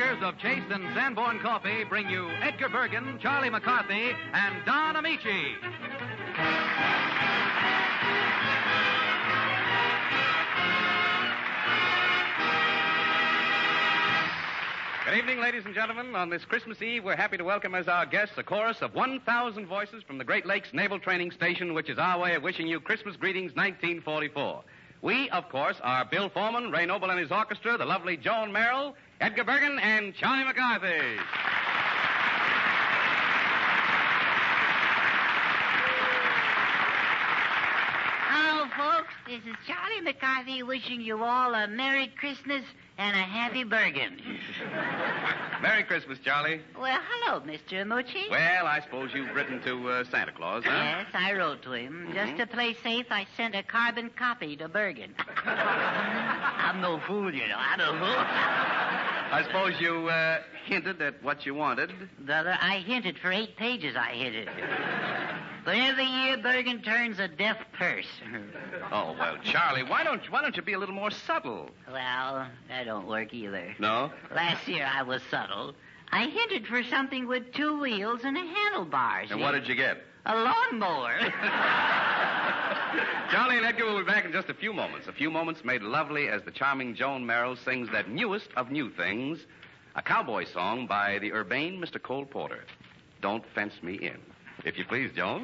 makers of Chase and Sanborn Coffee bring you Edgar Bergen, Charlie McCarthy, and Don Amici. Good evening, ladies and gentlemen. On this Christmas Eve, we're happy to welcome as our guests a chorus of 1,000 voices from the Great Lakes Naval Training Station, which is our way of wishing you Christmas greetings 1944. We, of course, are Bill Foreman, Ray Noble and his orchestra, the lovely Joan Merrill, Edgar Bergen, and Charlie McCarthy. Hello, folks. This is Charlie McCarthy wishing you all a Merry Christmas and a Happy Bergen. Merry Christmas, Charlie. Well, hello, Mr. Amucci. Well, I suppose you've written to Santa Claus, huh? Yes, I wrote to him. Mm-hmm. Just to play safe, I sent a carbon copy to Bergen. I'm no fool, you know. I'm no fool. I suppose you hinted at what you wanted. Brother, I hinted for 8 pages, I hinted. But every year, Bergen turns a deaf purse. Oh, well, Charlie, why don't you be a little more subtle? Well, that don't work either. No? Last year I was subtle. I hinted for something with 2 wheels and a handlebar. And what did you get? A lawnmower. Charlie and Edgar will be back in just a few moments. A few moments made lovely as the charming Joan Merrill sings that newest of new things, a cowboy song by the urbane Mr. Cole Porter. Don't Fence Me In. If you please, Joan.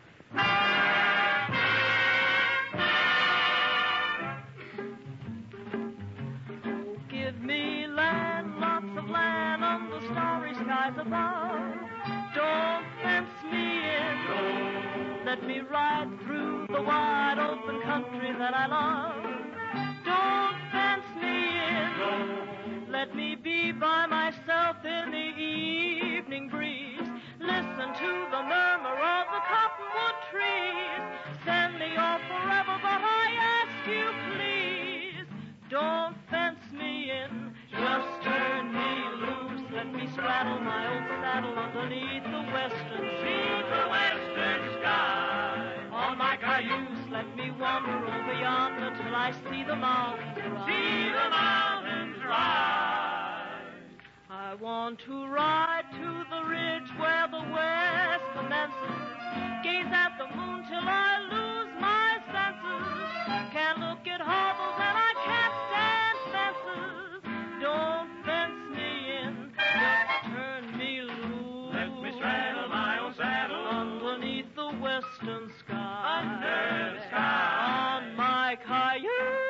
Oh, give me land, lots of land on the starry skies above. Don't fence me in. Let me ride through the wide open country that I love. Don't fence me in. Let me be by myself in the evening breeze. Listen to the murmur of the cottonwood trees. Send me off forever, but I ask you please. Don't fence me in. Just turn me loose. Let me straddle my old saddle underneath the western sea, the western sky. On my cayuse, let me wander over yonder till I see the mountains rise. See the mountains rise. I want to ride to the ridge where the west commences. Gaze at the moon till I lose my senses. Can't look at hovels and I can't stand fences. Don't fence me in, just turn me loose. Let me straddle my own saddle underneath the western sky. Under the sky. On my cayuse.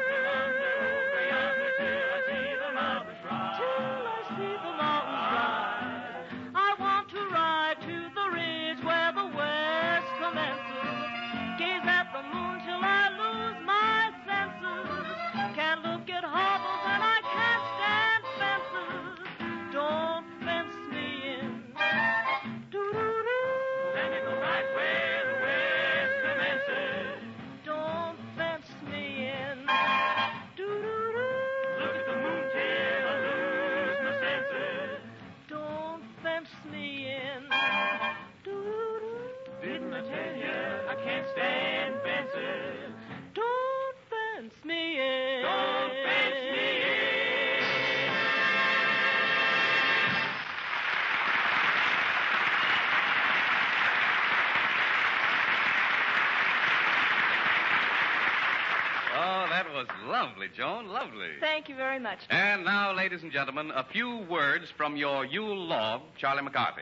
Lovely, Joan, lovely. Thank you very much. And now, ladies and gentlemen, a few words from your Yule log, Charlie McCarthy.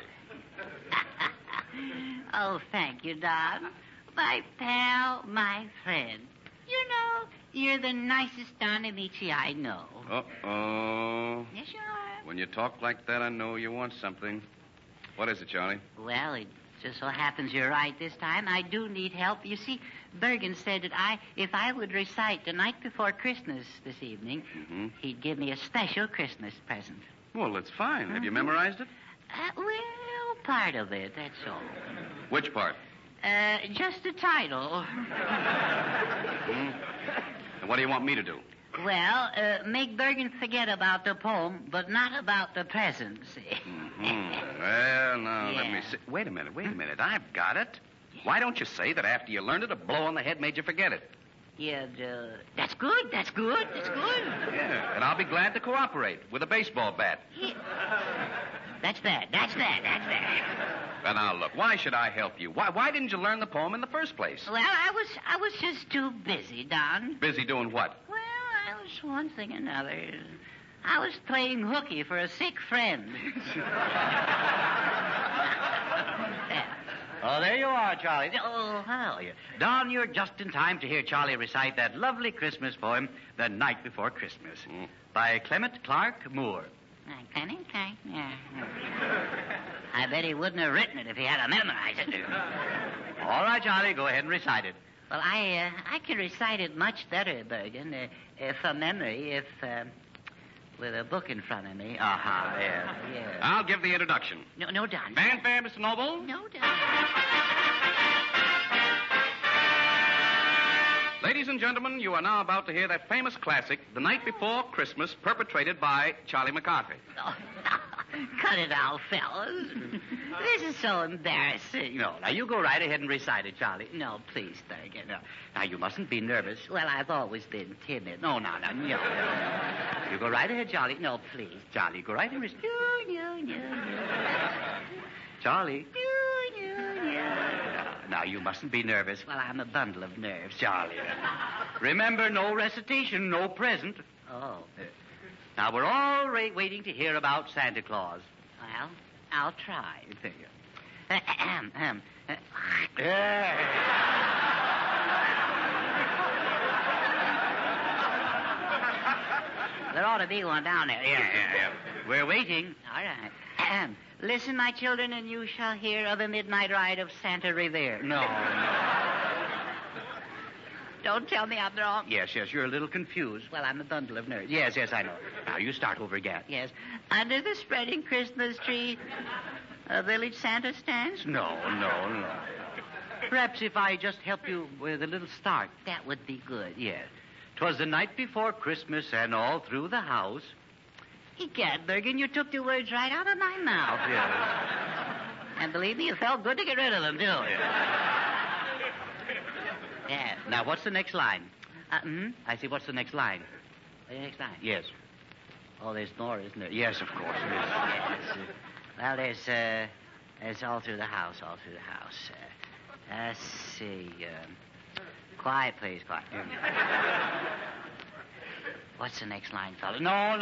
Oh, thank you, Don. My pal, my friend. You know, you're the nicest Don Amici I know. Uh-oh. Yes, you are. When you talk like that, I know you want something. What is it, Charlie? Well, it just so happens you're right this time. I do need help. You see, Bergen said that if I would recite the night before Christmas this evening, he'd give me a special Christmas present. Well, that's fine. Have you memorized it? Well, part of it, that's all. Which part? Just the title. And what do you want me to do? Well, make Bergen forget about the poem, but not about the present, see? Well, now, let me see. Wait a minute. I've got it. Why don't you say that after you learned it, a blow on the head made you forget it? That's good. That's good. That's good. Yeah, and I'll be glad to cooperate with a baseball bat. That's that. That's that. That's that. And now, look, why should I help you? Why didn't you learn the poem in the first place? Well, I was just too busy, Don. Busy doing what? Well, I was one thing or another. I was playing hooky for a sick friend. Oh, there you are, Charlie. Oh, how are you? Don, you're just in time to hear Charlie recite that lovely Christmas poem, The Night Before Christmas, by Clement Clark Moore. Yeah. I bet he wouldn't have written it if he had to memorize it. All right, Charlie, go ahead and recite it. Well, I can recite it much better, Bergen, from memory, with a book in front of me. Yeah. I'll give the introduction. No, Don. Fanfare, Mr. Noble. No, Don. Ladies and gentlemen, you are now about to hear that famous classic, The Night Before Christmas, perpetrated by Charlie McCarthy. Oh, cut it out, fellas. This is so embarrassing. No, now you go right ahead and recite it, Charlie. No, please, Bergen. No, now, you mustn't be nervous. Well, I've always been timid. No. You go right ahead, Charlie. No, please. Charlie, go right ahead and recite. Charlie. Now, you mustn't be nervous. Well, I'm a bundle of nerves. Charlie. Remember, no recitation, no present. Oh. Now, we're all waiting to hear about Santa Claus. Well, I'll try. Thank you. There ought to be one down there. Yeah. We're waiting. All right. Listen, my children, and you shall hear of the midnight ride of Santa Revere. No. Don't tell me I'm wrong. Yes, you're a little confused. Well, I'm a bundle of nerves. Yes, I know. Now, you start over again. Yes. Under the spreading Christmas tree, a village Santa stands? No. Perhaps if I just help you with a little start. That would be good. Yes. 'Twas the night before Christmas, and all through the house. Egad, Bergen, you took the words right out of my mouth. Yes. And believe me, it felt good to get rid of them, too. Yeah. Now, what's the next line? I see. What's the next line? The next line? Yes. Oh, there's more, isn't there? Yes, of course. Well, there's all through the house, Let's see. Quiet, please, quiet. What's the next line, fella? No.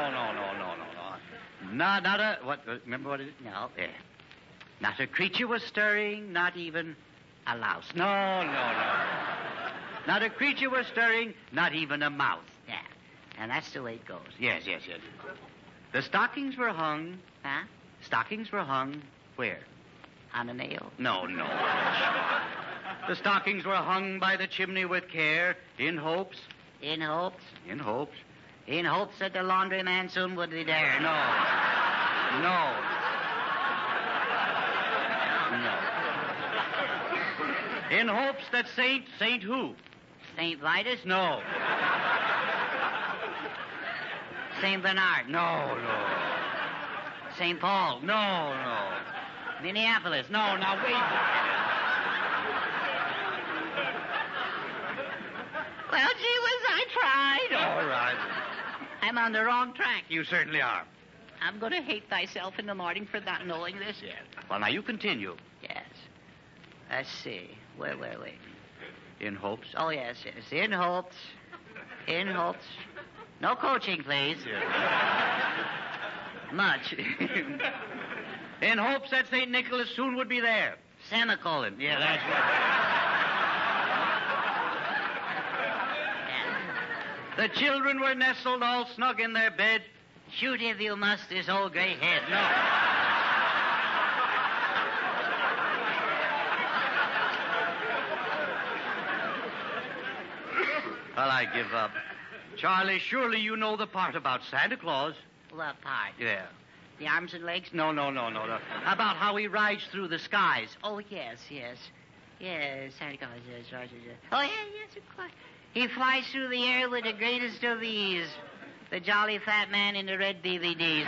Not a... What? Remember what it is? No. There. Not a creature was stirring, not even a louse. No. Not a creature was stirring, not even a mouse. Yeah. And that's the way it goes. Yes. The stockings were hung. Huh? Stockings were hung where? On a nail? No. The stockings were hung by the chimney with care, in hopes. In hopes? In hopes. In hopes that the laundryman soon would be there. No. In hopes that Saint who? St. Vitus? No. St. Bernard? No. St. Paul? No. Minneapolis? No, now wait. Well, gee whiz, I tried. All right. I'm on the wrong track. You certainly are. I'm going to hate thyself in the morning for not knowing this. Yes. Well, now you continue. Yes. Let's see. Where were we? In hopes. Oh, yes. In hopes. No coaching, please. Much. In hopes that St. Nicholas soon would be there. Semicolon. Yeah, that's right. The children were nestled all snug in their bed. Shoot if you must this old gray head. No. Well, I give up. Charlie, surely you know the part about Santa Claus. What part? Yeah. The arms and legs? No. About how he rides through the skies. Oh, yes. Yes, Santa Claus is right. Oh, yes, of course. He flies through the air with the greatest of ease. The jolly fat man in the red DVDs.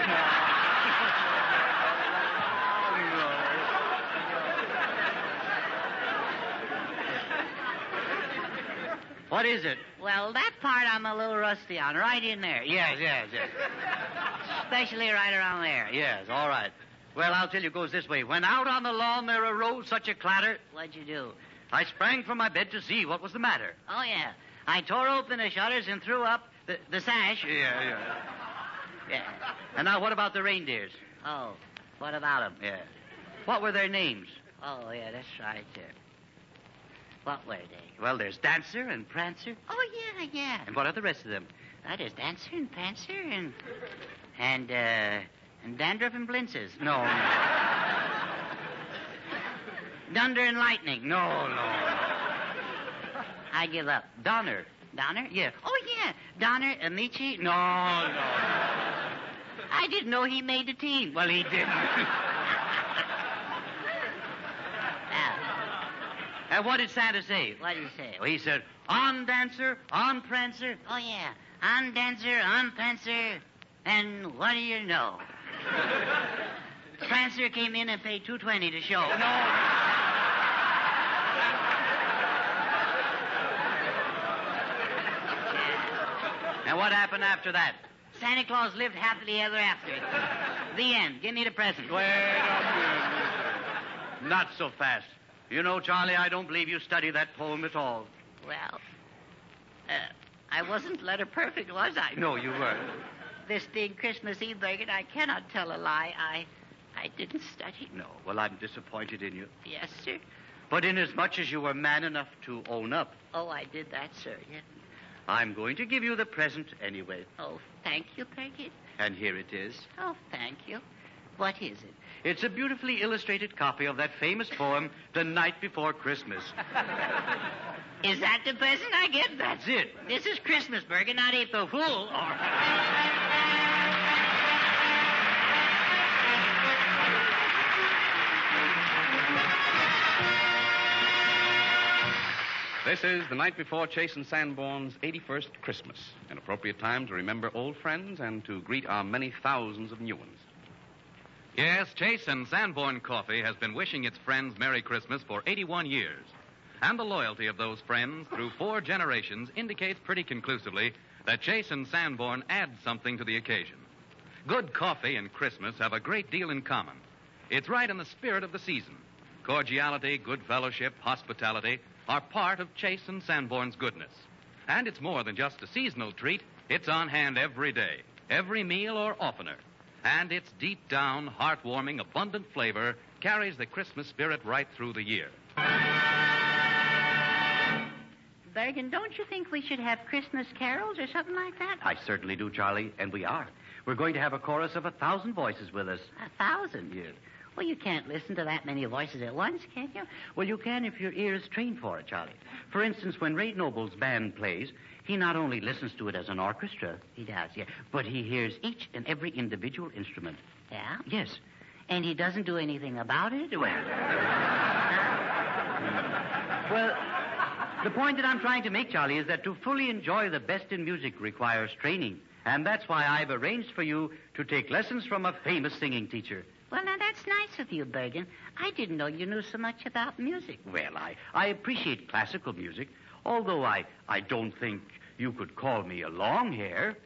What is it? Well, that part I'm a little rusty on. Right in there. Yes. Especially right around there. Yes, all right. Well, I'll tell you, it goes this way. When out on the lawn there arose such a clatter, What'd you do? I sprang from my bed to see what was the matter. Oh, yeah. I tore open the shutters and threw up the sash. Yeah. Yeah. And now what about the reindeers? Oh, what about them? Yeah. What were their names? Oh, yeah, that's right there. What were they? Well, there's Dancer and Prancer. Oh, yeah. And what are the rest of them? There's Dancer and Prancer and Dandruff and Blintzes. No. Dunder and Lightning. No. I give up. Donner. Donner? Yeah. Oh, yeah. Donner, Amici. No. I didn't know he made the team. Well, he didn't. And what did Santa say? What did he say? Well, he said, on Dancer, on Prancer. Oh, yeah. On Dancer, on Prancer. And what do you know? Prancer came in and paid $2.20 to show. And what happened after that? Santa Claus lived happily ever after. The end. Give me the present. Wait a minute. Not so fast. You know, Charlie, I don't believe you studied that poem at all. Well, I wasn't letter perfect, was I? No, you weren't. This being Christmas Eve, Bergen, I cannot tell a lie. I didn't study. No, well, I'm disappointed in you. Yes, sir. But inasmuch as you were man enough to own up, Oh, I did that, sir. Yeah. I'm going to give you the present anyway. Oh, thank you, Bergen. And here it is. Oh, thank you. What is it? It's a beautifully illustrated copy of that famous poem, The Night Before Christmas. Is that the present I get? That's it. This is Christmas, Bergen, not April Fool. This is the night before Chase and Sanborn's 81st Christmas, an appropriate time to remember old friends and to greet our many thousands of new ones. Yes, Chase and Sanborn Coffee has been wishing its friends Merry Christmas for 81 years. And the loyalty of those friends through 4 generations indicates pretty conclusively that Chase and Sanborn add something to the occasion. Good coffee and Christmas have a great deal in common. It's right in the spirit of the season. Cordiality, good fellowship, hospitality are part of Chase and Sanborn's goodness. And it's more than just a seasonal treat. It's on hand every day, every meal or oftener. And its deep down, heartwarming, abundant flavor carries the Christmas spirit right through the year. Bergen, don't you think we should have Christmas carols or something like that? I certainly do, Charlie, and we are. We're going to have a chorus of 1,000 voices with us. 1,000? Yes. Well, you can't listen to that many voices at once, can you? Well, you can if your ear is trained for it, Charlie. For instance, when Ray Noble's band plays, he not only listens to it as an orchestra, He does, yeah. but he hears each and every individual instrument. Yeah? Yes. And he doesn't do anything about it? Well, the point that I'm trying to make, Charlie, is that to fully enjoy the best in music requires training. And that's why I've arranged for you to take lessons from a famous singing teacher. Well, now, that's nice of you, Bergen. I didn't know you knew so much about music. Well, I appreciate classical music, although I don't think you could call me a long hair.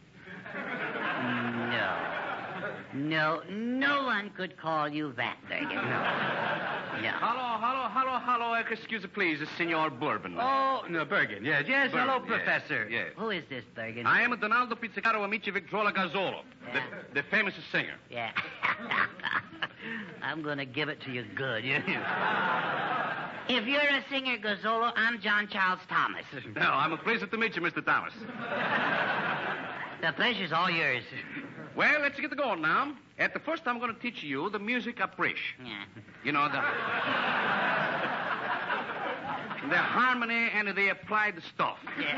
No one could call you that, Bergen. No. Hello. Excuse me, please. It's Senor Bourbon. Oh, no, Bergen. Yes. Bourbon, Hello, yes, Professor. yes. Who is this, Bergen? I am Donaldo Pizzicaro Amici Victrola Gazzolo, Yeah. the famous singer. Yeah. I'm going to give it to you good. If you're a singer, Gazzolo, I'm John Charles Thomas. No, I'm pleased to meet you, Mr. Thomas. The pleasure's all yours. Well, let's get going now. At the first, I'm going to teach you the music approche. Yeah. You know, the harmony and the applied stuff.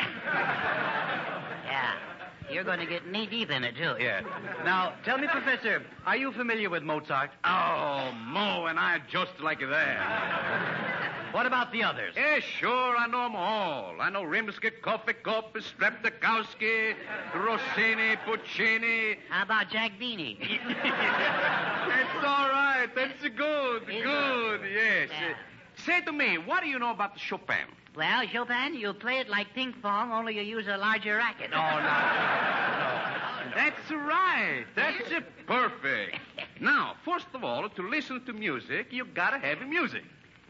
Yeah. You're going to get knee-deep in it, too. Yeah. Now, tell me, Professor, are you familiar with Mozart? Oh, Mo and I just like that. What about the others? Yeah, sure, I know them all. I know Rimsky-Korsakov, Streptokowski, Rossini, Puccini. How about Jack Beanie? That's all right. That's good. He's Good, yes. Yeah. Say to me, what do you know about the Chopin? Well, Chopin, you play it like ping pong, only you use a larger racket. Oh, no. That's right. That's it. Perfect. Now, first of all, to listen to music, you gotta have music.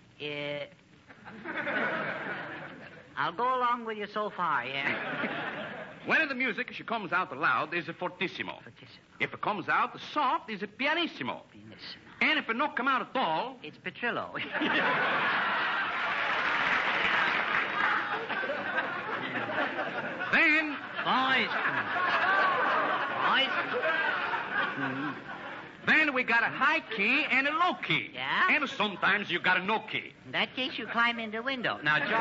I'll go along with you so far, yeah. When the music, she comes out loud, is a fortissimo. If it comes out soft, is a pianissimo. And if it don't come out at all... It's Petrillo. Then... Boys. Then we got a high key and a low key. Yeah? And sometimes you got a no key. In that case, you climb in the window. Now, George.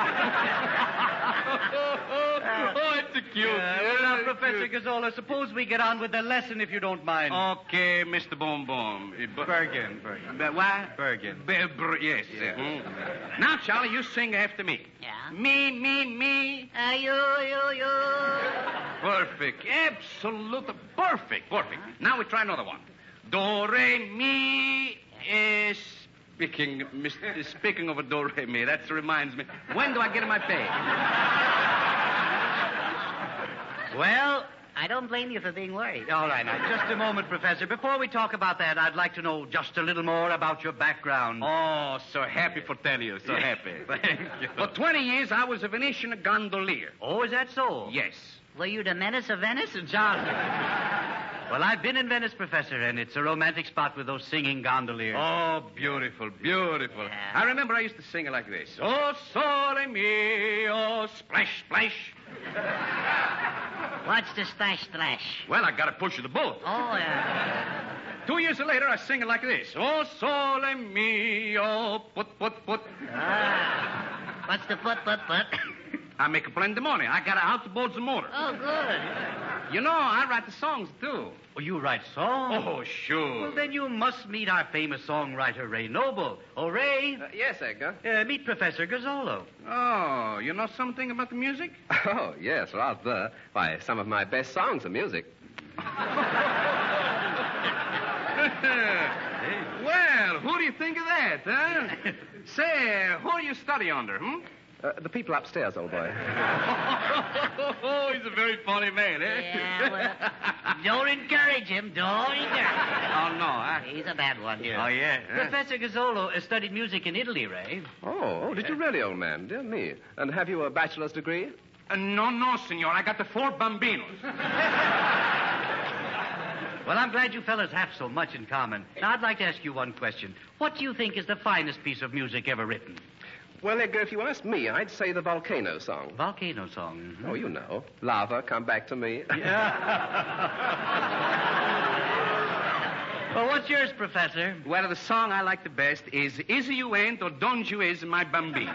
It's a cute. Well, now, Professor Gazzola, suppose we get on with the lesson, if you don't mind. Okay, Mr. Boom Boom. Bergen. What? Bergen. Yes. Yeah. Now, Charlie, you sing after me. Yeah? Me. You. Perfect. Absolutely perfect. Now we try another one. Do, re, mi. Speaking of a do, re, mi, that reminds me. When do I get my pay? Well, I don't blame you for being worried. All right, now, just a moment, Professor. Before we talk about that, I'd like to know just a little more about your background. Oh, so happy for telling you. So happy. Thank you. For 20 years, I was a Venetian gondolier. Oh, is that so? Yes. Were you the menace of Venice? Charles. Well, I've been in Venice, Professor, and it's a romantic spot with those singing gondoliers. Oh, beautiful. Yeah. I remember I used to sing it like this. Oh, sole mio, splash. What's the splash? Well, I got to push the boat. Oh, yeah. 2 years later, I sing it like this. Oh, sole mio, put. What's the put? I make a plan in the morning. I got to outboard the motor. Oh, good. You know, I write the songs, too. Oh, you write songs? Oh, sure. Well, then you must meet our famous songwriter, Ray Noble. Oh, Ray. Yes, Edgar. Meet Professor Gazzolo. Oh, you know something about the music? Oh, yes, rather. Why, some of my best songs are music. Well, who do you think of that, huh? Say, who do you study under, The people upstairs, old boy. Oh, he's a very funny man, eh? Yeah, well, don't encourage him. Oh, no. He's a bad one. Oh, yeah. Professor Gazzolo studied music in Italy, Ray. Oh, did you really, old man? Dear me. And have you a bachelor's degree? No, senor. I got the 4 bambinos. Well, I'm glad you fellas have so much in common. Now, I'd like to ask you one question. What do you think is the finest piece of music ever written? Well, Edgar, if you ask me, I'd say the Volcano song. Volcano song. Mm-hmm. Oh, you know. Lava, come back to me. Well, what's yours, Professor? Well, the song I like the best is You Ain't or Don't You Is My Bambino.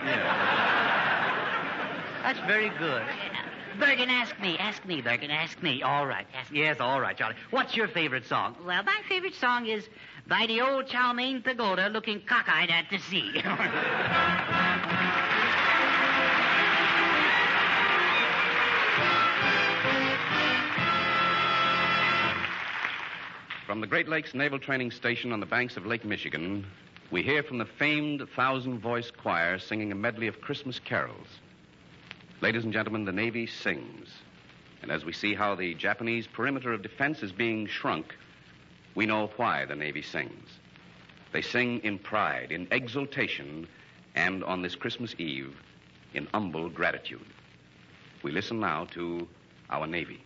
That's very good. Bergen, ask me, Bergen, ask me. All right, ask me. Yes, all right, Charlie. What's your favorite song? Well, my favorite song is By the Old Chow Mein Pagoda Looking Cockeyed at the Sea. From the Great Lakes Naval Training Station on the banks of Lake Michigan, we hear from the famed 1,000-voice choir singing a medley of Christmas carols. Ladies and gentlemen, the Navy sings. And as we see how the Japanese perimeter of defense is being shrunk, we know why the Navy sings. They sing in pride, in exultation, and on this Christmas Eve, in humble gratitude. We listen now to our Navy.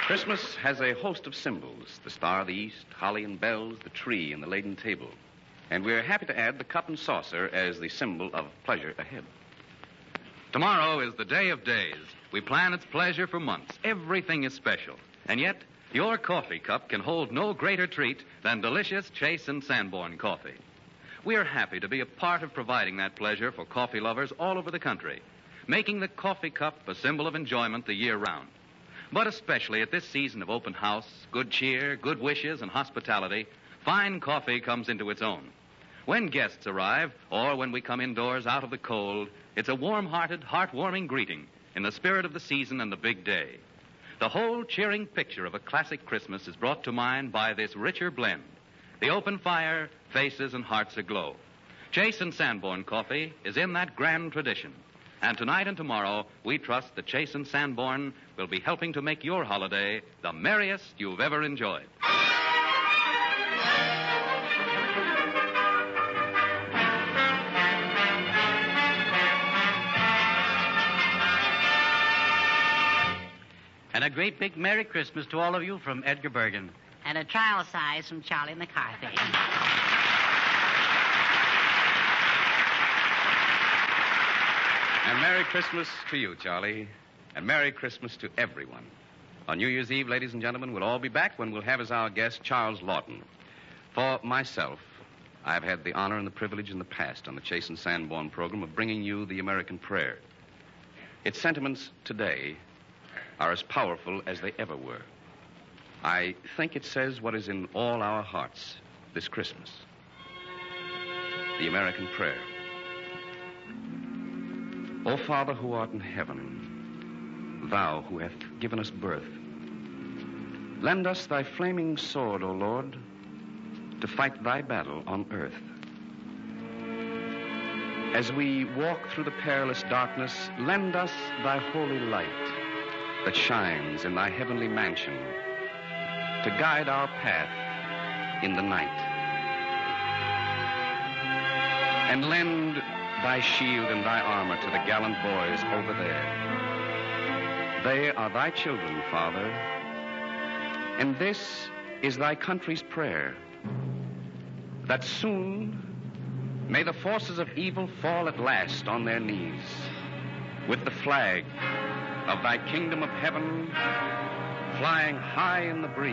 Christmas has a host of symbols: the Star of the East, holly and bells, the tree, and the laden table. And we're happy to add the cup and saucer as the symbol of pleasure ahead. Tomorrow is the day of days. We plan its pleasure for months. Everything is special. And yet, your coffee cup can hold no greater treat than delicious Chase and Sanborn coffee. We are happy to be a part of providing that pleasure for coffee lovers all over the country, making the coffee cup a symbol of enjoyment the year round. But especially at this season of open house, good cheer, good wishes, and hospitality, fine coffee comes into its own. When guests arrive, or when we come indoors out of the cold, it's a warm-hearted, heartwarming greeting in the spirit of the season and the big day. The whole cheering picture of a classic Christmas is brought to mind by this richer blend. The open fire, faces, and hearts aglow. Chase and Sanborn coffee is in that grand tradition. And tonight and tomorrow, we trust that Chase and Sanborn will be helping to make your holiday the merriest you've ever enjoyed. And a great big Merry Christmas to all of you from Edgar Bergen. And a trial size from Charlie McCarthy. And Merry Christmas to you, Charlie. And Merry Christmas to everyone. On New Year's Eve, ladies and gentlemen, we'll all be back when we'll have as our guest Charles Lawton. For myself, I've had the honor and the privilege in the past on the Chase and Sanborn program of bringing you the American prayer. Its sentiments today are as powerful as they ever were. I think it says what is in all our hearts this Christmas. The American prayer. O Father who art in heaven, thou who hast given us birth, lend us thy flaming sword, O Lord, to fight thy battle on earth. As we walk through the perilous darkness, lend us thy holy light that shines in thy heavenly mansion to guide our path in the night. And lend thy shield and thy armor to the gallant boys over there. They are thy children, Father, and this is thy country's prayer, that soon may the forces of evil fall at last on their knees, with the flag of thy kingdom of heaven flying high in the breeze.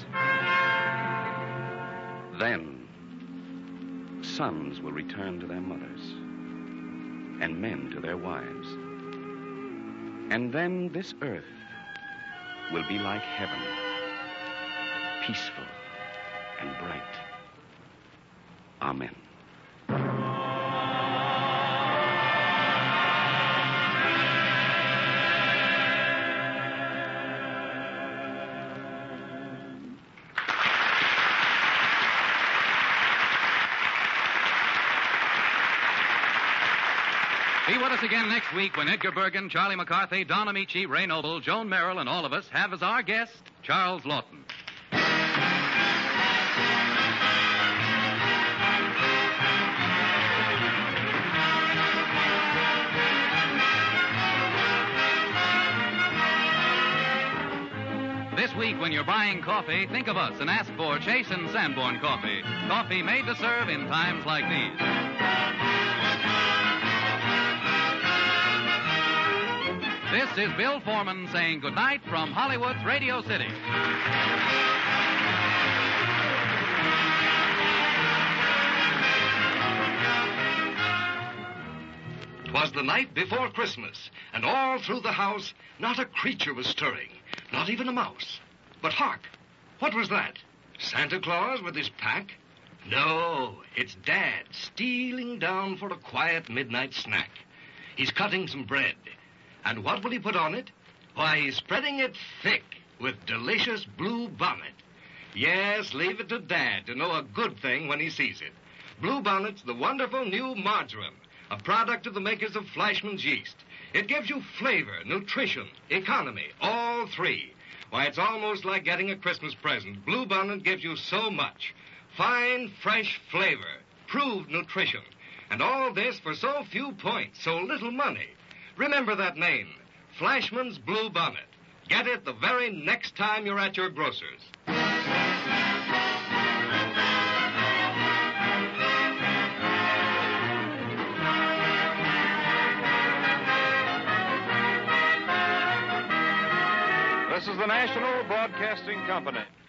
Then sons will return to their mothers, and men to their wives. And then this earth will be like heaven, peaceful and bright. Amen. Be with us again next week when Edgar Bergen, Charlie McCarthy, Don Amici, Ray Noble, Joan Merrill, and all of us have as our guest Charles Lawton. This week, when you're buying coffee, think of us and ask for Chase and Sanborn coffee. Coffee made to serve in times like these. This is Bill Foreman saying goodnight from Hollywood's Radio City. 'Twas the night before Christmas, and all through the house not a creature was stirring, not even a mouse. But hark, what was that? Santa Claus with his pack? No, it's Dad stealing down for a quiet midnight snack. He's cutting some bread. And what will he put on it? Why, he's spreading it thick with delicious Blue Bonnet. Yes, leave it to Dad to know a good thing when he sees it. Blue Bonnet's the wonderful new margarine, a product of the makers of Flashman's Yeast. It gives you flavor, nutrition, economy, all three. Why, it's almost like getting a Christmas present. Blue Bonnet gives you so much. Fine, fresh flavor, proved nutrition. And all this for so few points, so little money. Remember that name, Flashman's Blue Bonnet. Get it the very next time you're at your grocer's. This is the National Broadcasting Company.